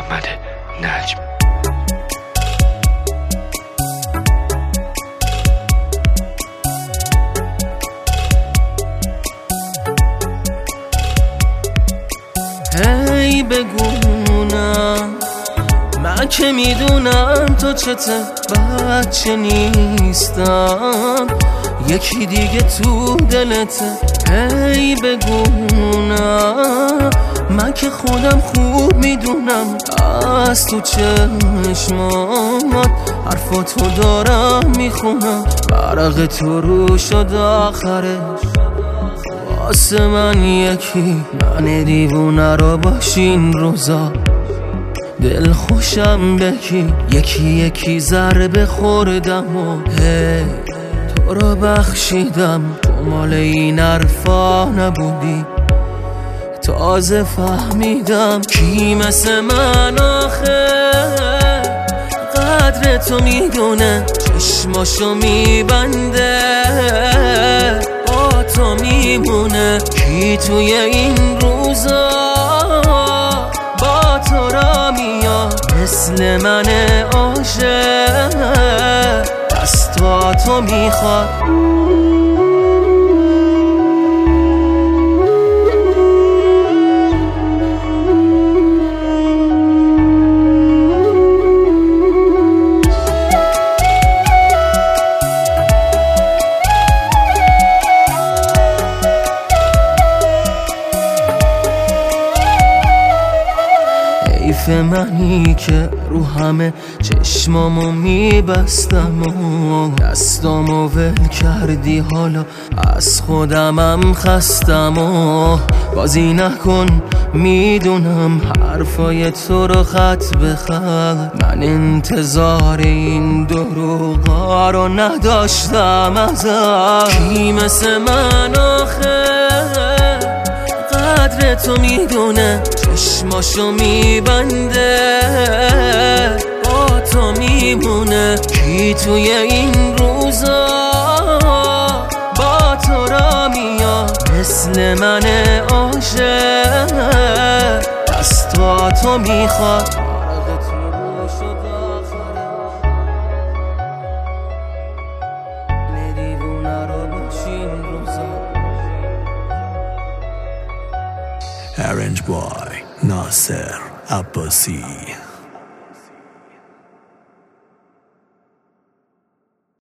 احمد نجم. هی بگونم من که میدونم تو چته بچه نیستم، یکی دیگه تو دلته. هی بگونم من که خودم خوب میدونم از تو چشمات حرفاتو دارم میخونم، برق تو رو شد آخرش واسه من یکی. من دیوونه رو باشین روزا دل خوشم بکی، یکی یکی ضربه خوردم و هی تو رو بخشیدم. تو مال این حرفا نبودی تازه فهمیدم کی مثل من آخه قدر تو میدونه، چشماشو میبنده با تو میمونه. کی توی این روزا با تو را میاد مثل من عاشق دستاتو میخواد. حیف منی که رو همه چشمامو میبستم و دستامو ول کردی، حالا از خودمم خستم و بازی نکن. میدونم حرفای تو رو خط به خط، من انتظار این دروغا رو نداشتم ازت. کی مثل من آخه قدر تو میدونه، چشماشو میبنده با تو میمونه. کی توی این روزا با تو را میاد مثل من عاشق دستاتو میخواد. Arranged by Nasser Abbasi.